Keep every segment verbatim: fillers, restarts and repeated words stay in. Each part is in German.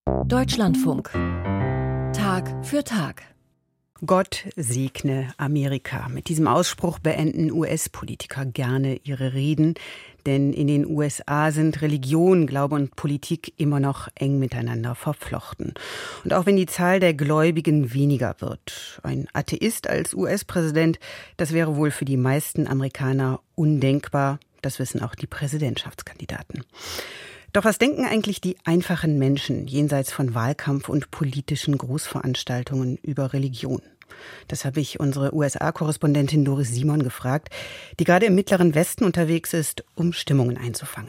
Deutschlandfunk. Tag für Tag. Gott segne Amerika. Mit diesem Ausspruch beenden U S-Politiker gerne ihre Reden, denn in den U S A sind Religion, Glaube und Politik immer noch eng miteinander verflochten. Und auch wenn die Zahl der Gläubigen weniger wird, ein Atheist als U S-Präsident, das wäre wohl für die meisten Amerikaner undenkbar. Das wissen auch die Präsidentschaftskandidaten. Doch was denken eigentlich die einfachen Menschen jenseits von Wahlkampf und politischen Großveranstaltungen über Religion? Das habe ich unsere U S A-Korrespondentin Doris Simon gefragt, die gerade im Mittleren Westen unterwegs ist, um Stimmungen einzufangen.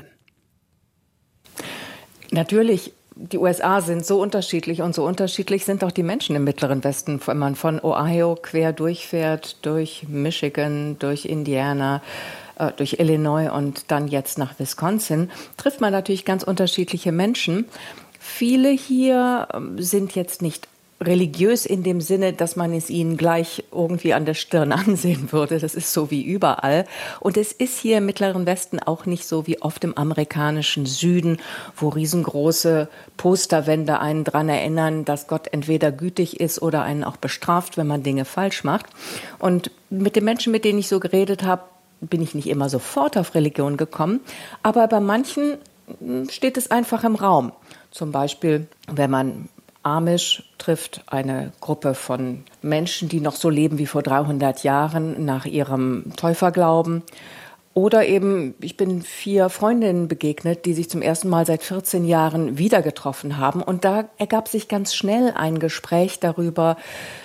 Natürlich, die U S A sind so unterschiedlich und so unterschiedlich sind auch die Menschen im Mittleren Westen. Wenn man von Ohio quer durchfährt, durch Michigan, durch Indiana, durch Illinois und dann jetzt nach Wisconsin, trifft man natürlich ganz unterschiedliche Menschen. Viele hier sind jetzt nicht religiös in dem Sinne, dass man es ihnen gleich irgendwie an der Stirn ansehen würde. Das ist so wie überall. Und es ist hier im Mittleren Westen auch nicht so wie oft im amerikanischen Süden, wo riesengroße Posterwände einen daran erinnern, dass Gott entweder gütig ist oder einen auch bestraft, wenn man Dinge falsch macht. Und mit den Menschen, mit denen ich so geredet habe, bin ich nicht immer sofort auf Religion gekommen, aber bei manchen steht es einfach im Raum. Zum Beispiel, wenn man Amish trifft, eine Gruppe von Menschen, die noch so leben wie vor dreihundert Jahren nach ihrem Täuferglauben. Oder eben, ich bin vier Freundinnen begegnet, die sich zum ersten Mal seit vierzehn Jahren wieder getroffen haben. Und da ergab sich ganz schnell ein Gespräch darüber,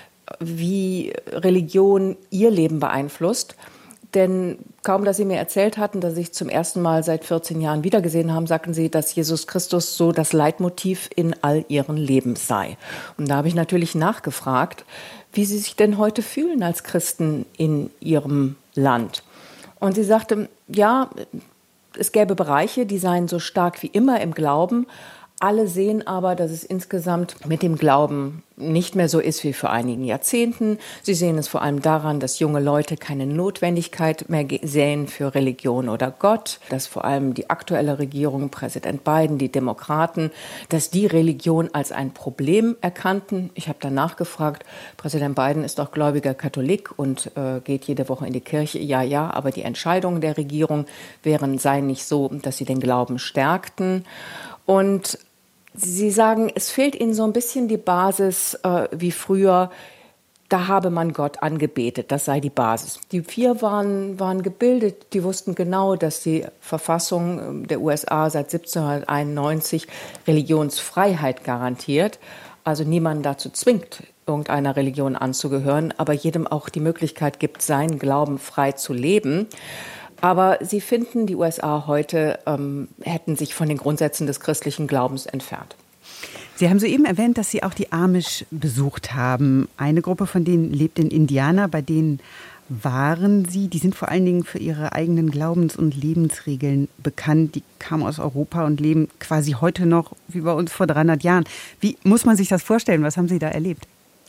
wie Religion ihr Leben beeinflusst. Denn kaum, dass sie mir erzählt hatten, dass sie sich zum ersten Mal seit vierzehn Jahren wiedergesehen haben, sagten sie, dass Jesus Christus so das Leitmotiv in all ihren Leben sei. Und da habe ich natürlich nachgefragt, wie sie sich denn heute fühlen als Christen in ihrem Land. Und sie sagte, ja, es gäbe Bereiche, die seien so stark wie immer im Glauben. Alle sehen aber, dass es insgesamt mit dem Glauben nicht mehr so ist wie vor einigen Jahrzehnten. Sie sehen es vor allem daran, dass junge Leute keine Notwendigkeit mehr sehen für Religion oder Gott, dass vor allem die aktuelle Regierung, Präsident Biden, die Demokraten, dass die Religion als ein Problem erkannten. Ich habe danach gefragt, Präsident Biden ist auch gläubiger Katholik und äh, geht jede Woche in die Kirche. Ja, ja, aber die Entscheidungen der Regierung wären, seien nicht so, dass sie den Glauben stärkten. Und Sie sagen, es fehlt Ihnen so ein bisschen die Basis äh, wie früher. Da habe man Gott angebetet, das sei die Basis. Die vier waren, waren gebildet, die wussten genau, dass die Verfassung der U S A seit siebzehnhunderteinundneunzig Religionsfreiheit garantiert. Also niemanden dazu zwingt, irgendeiner Religion anzugehören, aber jedem auch die Möglichkeit gibt, seinen Glauben frei zu leben. Aber sie finden, die U S A heute ähm, hätten sich von den Grundsätzen des christlichen Glaubens entfernt. Sie haben soeben erwähnt, dass Sie auch die Amish besucht haben. Eine Gruppe von denen lebt in Indiana, bei denen waren Sie. Die sind vor allen Dingen für ihre eigenen Glaubens- und Lebensregeln bekannt. Die kamen aus Europa und leben quasi heute noch wie bei uns vor dreihundert Jahren. Wie muss man sich das vorstellen? Was haben Sie da erlebt?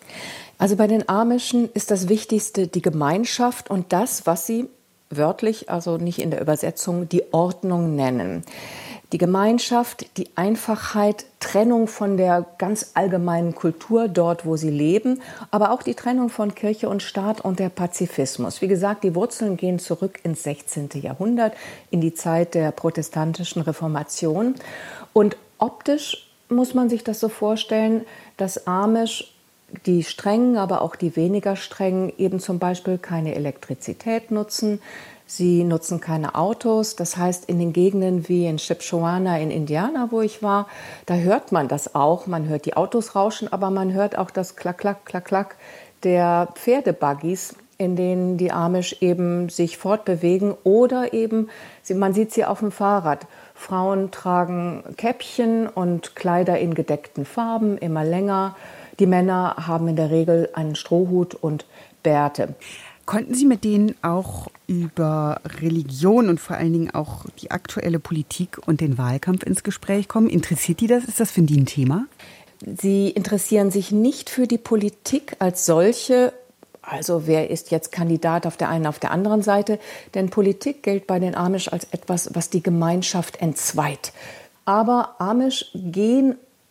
Also bei den Amischen ist das Wichtigste die Gemeinschaft und das, was sie wörtlich, also nicht in der Übersetzung, die Ordnung nennen. Die Gemeinschaft, die Einfachheit, Trennung von der ganz allgemeinen Kultur dort, wo sie leben, aber auch die Trennung von Kirche und Staat und der Pazifismus. Wie gesagt, die Wurzeln gehen zurück ins sechzehnten Jahrhundert, in die Zeit der protestantischen Reformation. Und optisch muss man sich das so vorstellen, dass Amish, die strengen, aber auch die weniger strengen, eben zum Beispiel keine Elektrizität nutzen. Sie nutzen keine Autos. Das heißt, in den Gegenden wie in Shipshewana in Indiana, wo ich war, da hört man das auch. Man hört die Autos rauschen, aber man hört auch das Klack, Klack, Klack, Klack der Pferdebuggies, in denen die Amish eben sich fortbewegen. Oder eben, man sieht sie auf dem Fahrrad. Frauen tragen Käppchen und Kleider in gedeckten Farben, immer länger. Die Männer haben in der Regel einen Strohhut und Bärte. Konnten Sie mit denen auch über Religion und vor allen Dingen auch die aktuelle Politik und den Wahlkampf ins Gespräch kommen? Interessiert die das? Ist das für die ein Thema? Sie interessieren sich nicht für die Politik als solche. Also wer ist jetzt Kandidat auf der einen, auf der anderen Seite? Denn Politik gilt bei den Amish als etwas, was die Gemeinschaft entzweit. Aber Amish gehen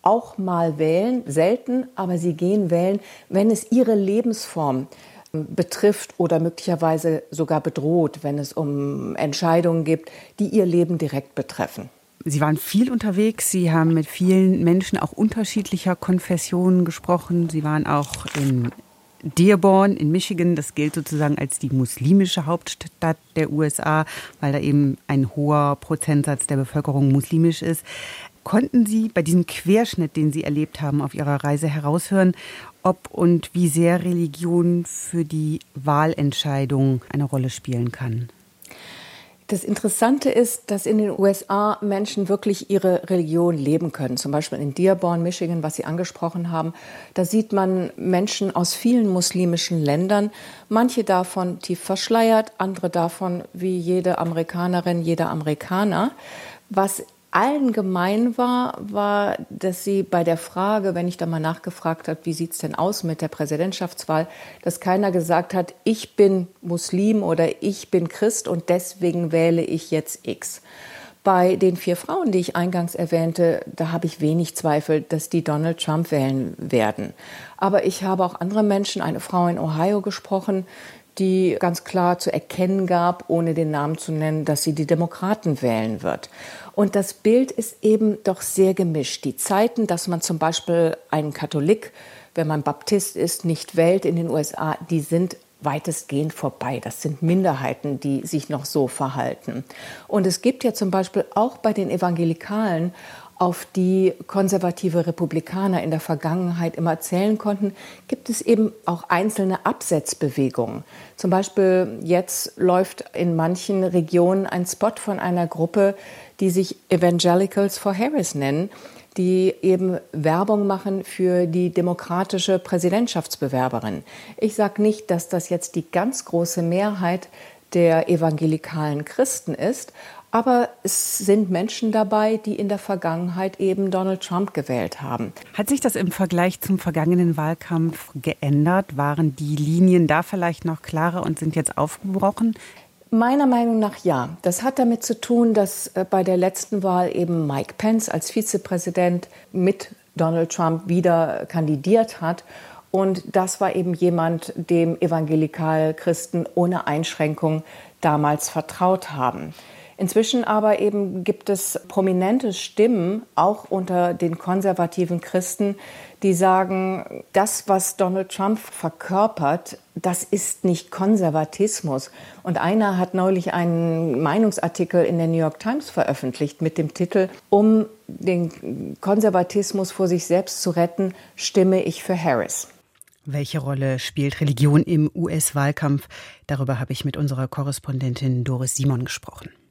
auch mal wählen, selten, aber sie gehen wählen, wenn es ihre Lebensform betrifft oder möglicherweise sogar bedroht, wenn es um Entscheidungen gibt, die ihr Leben direkt betreffen. Sie waren viel unterwegs, Sie haben mit vielen Menschen auch unterschiedlicher Konfessionen gesprochen. Sie waren auch in Dearborn in Michigan, das gilt sozusagen als die muslimische Hauptstadt der U S A, weil da eben ein hoher Prozentsatz der Bevölkerung muslimisch ist. Konnten Sie bei diesem Querschnitt, den Sie erlebt haben auf Ihrer Reise, heraushören, ob und wie sehr Religion für die Wahlentscheidung eine Rolle spielen kann? Das Interessante ist, dass in den U S A Menschen wirklich ihre Religion leben können. Zum Beispiel in Dearborn, Michigan, was Sie angesprochen haben. Da sieht man Menschen aus vielen muslimischen Ländern. Manche davon tief verschleiert, andere davon wie jede Amerikanerin, jeder Amerikaner. Was allen gemein war, war, dass sie bei der Frage, wenn ich da mal nachgefragt habe, wie sieht es denn aus mit der Präsidentschaftswahl, dass keiner gesagt hat, ich bin Muslim oder ich bin Christ und deswegen wähle ich jetzt X. Bei den vier Frauen, die ich eingangs erwähnte, da habe ich wenig Zweifel, dass die Donald Trump wählen werden. Aber ich habe auch andere Menschen, eine Frau in Ohio gesprochen, die ganz klar zu erkennen gab, ohne den Namen zu nennen, dass sie die Demokraten wählen wird. Und das Bild ist eben doch sehr gemischt. Die Zeiten, dass man zum Beispiel einen Katholik, wenn man Baptist ist, nicht wählt in den U S A, die sind weitestgehend vorbei. Das sind Minderheiten, die sich noch so verhalten. Und es gibt ja zum Beispiel auch bei den Evangelikalen, auf die konservative Republikaner in der Vergangenheit immer zählen konnten, gibt es eben auch einzelne Absetzbewegungen. Zum Beispiel jetzt läuft in manchen Regionen ein Spot von einer Gruppe, die sich Evangelicals for Harris nennen, die eben Werbung machen für die demokratische Präsidentschaftsbewerberin. Ich sage nicht, dass das jetzt die ganz große Mehrheit der evangelikalen Christen ist, aber es sind Menschen dabei, die in der Vergangenheit eben Donald Trump gewählt haben. Hat sich das im Vergleich zum vergangenen Wahlkampf geändert? Waren die Linien da vielleicht noch klarer und sind jetzt aufgebrochen? Meiner Meinung nach ja. Das hat damit zu tun, dass bei der letzten Wahl eben Mike Pence als Vizepräsident mit Donald Trump wieder kandidiert hat. Und das war eben jemand, dem Evangelikal-Christen ohne Einschränkung damals vertraut haben. Inzwischen aber eben gibt es prominente Stimmen, auch unter den konservativen Christen, die sagen, das, was Donald Trump verkörpert, das ist nicht Konservatismus. Und einer hat neulich einen Meinungsartikel in der New York Times veröffentlicht mit dem Titel, um den Konservatismus vor sich selbst zu retten, stimme ich für Harris. Welche Rolle spielt Religion im U S-Wahlkampf? Darüber habe ich mit unserer Korrespondentin Doris Simon gesprochen.